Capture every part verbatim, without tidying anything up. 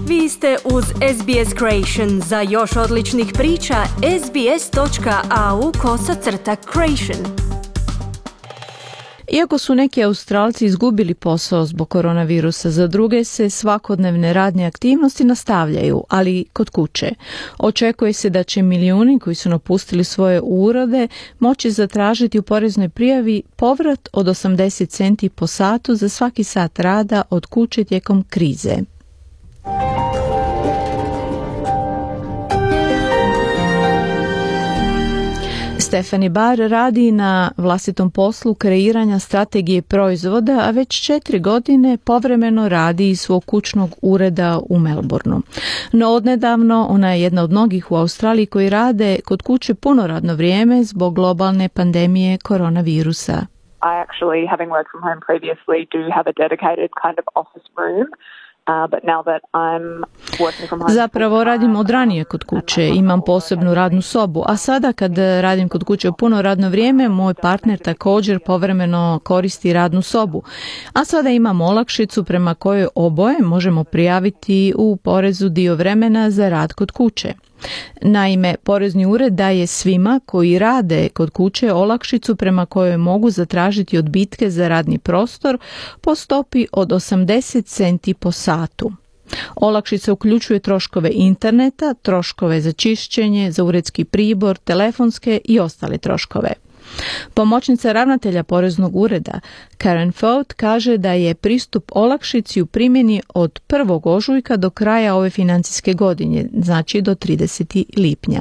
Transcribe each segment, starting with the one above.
Vi ste uz S B S Creation. Za još odličnih priča, sbs.au kosacrta creation. Iako su neki Australci izgubili posao zbog koronavirusa, za druge se svakodnevne radne aktivnosti nastavljaju, ali kod kuće. Očekuje se da će milijuni koji su napustili svoje urode moći zatražiti u poreznoj prijavi povrat od osamdeset centi po satu za svaki sat rada od kuće tijekom krize. Stephanie Barr radi na vlastitom poslu kreiranja strategije proizvoda, a već četiri godine povremeno radi iz svog kućnog ureda u Melbourneu. No odnedavno ona je jedna od mnogih u Australiji koji rade kod kuće puno radno vrijeme zbog globalne pandemije koronavirusa. I actually, having worked from home previously, do have a dedicated kind of office room. Uh, but now that I'm working from home, Zapravo radim od ranije kod kuće, imam posebnu radnu sobu, a sada kad radim kod kuće u puno radno vrijeme, moj partner također povremeno koristi radnu sobu. A sada imam olakšicu prema kojoj oboje možemo prijaviti u porezu dio vremena za rad kod kuće. Naime, porezni ured daje svima koji rade kod kuće olakšicu prema kojoj mogu zatražiti odbitke za radni prostor po stopi od osamdeset centi po satu. Olakšica uključuje troškove interneta, troškove za čišćenje, za uredski pribor, telefonske i ostale troškove. Pomoćnica ravnatelja poreznog ureda Karen Fout kaže da je pristup olakšici u primjeni od prvog ožujka do kraja ove financijske godine, znači do tridesetog lipnja.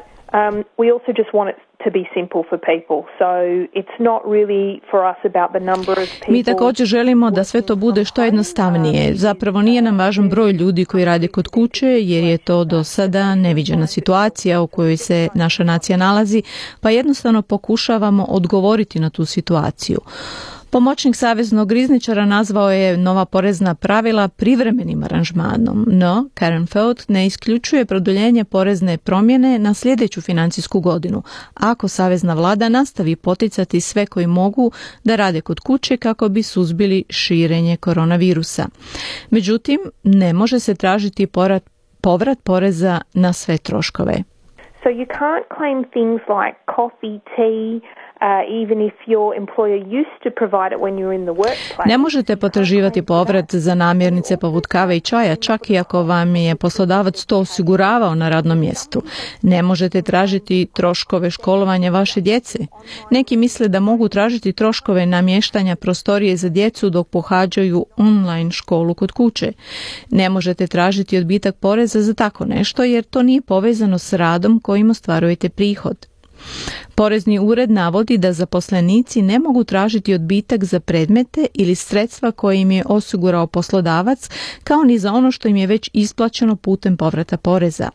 Um, we also just want it to be simple for people. So it's not really for us about the number of people. Mi također želimo da sve to bude što jednostavnije. Zapravo nije nam važan broj ljudi koji rade kod kuće, jer je to do sada neviđena situacija u kojoj se naša nacija nalazi, pa jednostavno pokušavamo odgovoriti na tu situaciju. Pomoćnik saveznog rizničara nazvao je nova porezna pravila privremenim aranžmanom, no Karen Fout ne isključuje produljenje porezne promjene na sljedeću financijsku godinu, ako savezna vlada nastavi poticati sve koji mogu da rade kod kuće kako bi suzbili širenje koronavirusa. Međutim, ne može se tražiti povrat, povrat poreza na sve troškove. So you can't claim things like coffee, tea, Uh, even if your employer used to provide it when you're in the workplace. Ne možete potraživati povrat za namirnice poput kave i čaja, čak i ako vam je poslodavac to osiguravao na radnom mjestu. Ne možete tražiti troškove školovanja vaše djece. Neki misle da mogu tražiti troškove namještanja prostorije za djecu dok pohađaju online školu kod kuće. Ne možete tražiti odbitak poreza za tako nešto jer to nije povezano s radom kojim ostvarujete prihod. Porezni ured navodi da zaposlenici ne mogu tražiti odbitak za predmete ili sredstva koje im je osigurao poslodavac, kao ni za ono što im je već isplaćeno putem povrata poreza.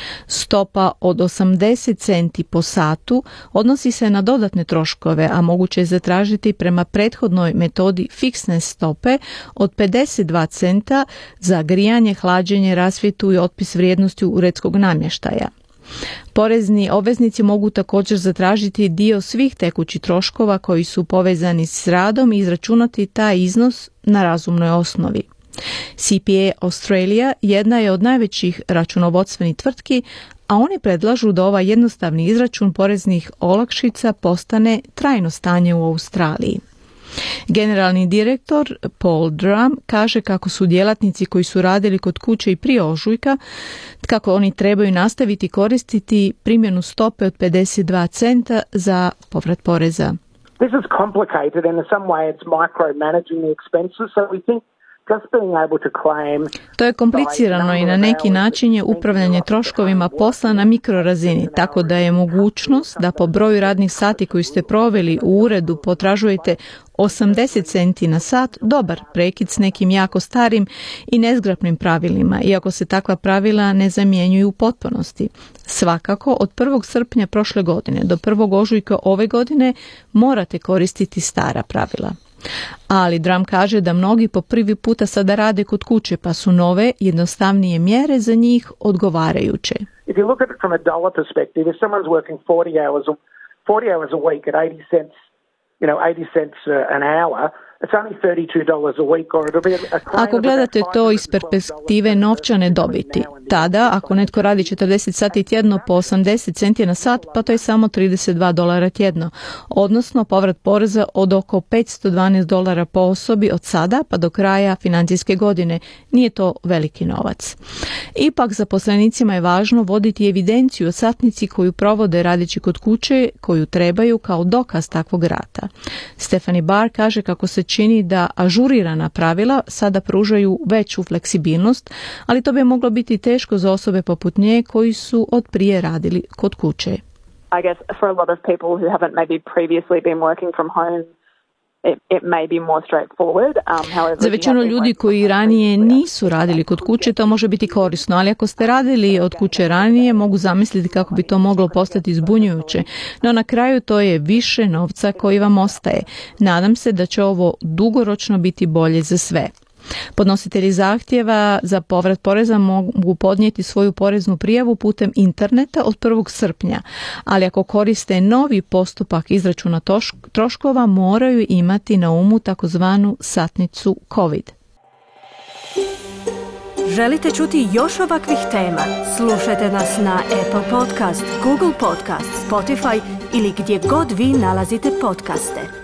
Stopa od osamdeset centi po satu odnosi se na dodatne troškove, a moguće je zatražiti prema prethodnoj metodi fiksne stope od pedeset dva centa za grijanje, hlađenje, rasvjetu i otpis vrijednosti uredskog namještaja. Porezni obveznici mogu također zatražiti dio svih tekućih troškova koji su povezani s radom i izračunati taj iznos na razumnoj osnovi. C P A Australia jedna je od najvećih računovodstvenih tvrtki, a oni predlažu da ovaj jednostavni izračun poreznih olakšica postane trajno stanje u Australiji. Generalni direktor Paul Drum kaže kako su djelatnici koji su radili kod kuće i prije ožujka, kako oni trebaju nastaviti koristiti primjenu stope od pedeset dva centa za povrat poreza. This is complicated and in some way it's micromanaging the expenses, so we think To je komplicirano i na neki način je upravljanje troškovima posla na mikrorazini, tako da je mogućnost da po broju radnih sati koji ste proveli u uredu potražujete osamdeset centi na sat dobar prekid s nekim jako starim i nezgrapnim pravilima, iako se takva pravila ne zamjenjuju u potpunosti. Svakako, od prvog srpnja prošle godine do prvog ožujka ove godine morate koristiti stara pravila. Ali Drum kaže da mnogi po prvi puta sada rade kod kuće, pa su nove, jednostavnije mjere za njih odgovarajuće. If you look at it from a dollar perspective, if someone's working forty hours, forty hours a week at eighty cents, you know, eighty cents an hour, it's only thirty-two dollars a week, or it'll be a claim Ako of gledate about to iz five hundred twelve perspektive dollars novčane dobiti, tada ako netko radi četrdeset sati tjedno po osamdeset centi na sat, pa to je samo trideset dva dolara tjedno, odnosno povrat poreza od oko petsto dvanaest dolara po osobi od sada pa do kraja financijske godine. Nije to veliki novac. Ipak zaposlenicima je važno voditi evidenciju o satnici koju provode radeći kod kuće, koju trebaju kao dokaz takvog rata. Stephanie Barr kaže kako se čini da ažurirana pravila sada pružaju veću fleksibilnost, ali to bi moglo biti teško za osobe poput nje koji su od prije radili kod kuće. I guess for a lot of people who haven't maybe previously been working from home, It, it may be more straightforward. Um, however, Za većinu ljudi koji ranije nisu radili kod kuće to može biti korisno, ali ako ste radili od kuće ranije mogu zamisliti kako bi to moglo postati zbunjujuće, no na kraju to je više novca koji vam ostaje. Nadam se da će ovo dugoročno biti bolje za sve. Podnositelji zahtjeva za povrat poreza mogu podnijeti svoju poreznu prijavu putem interneta od prvog srpnja, ali ako koriste novi postupak izračuna troškova moraju imati na umu takozvanu satnicu COVID. Želite čuti još ovakvih tema? Slušajte nas na Apple Podcast, Google Podcast, Spotify ili gdje god vi nalazite podcaste.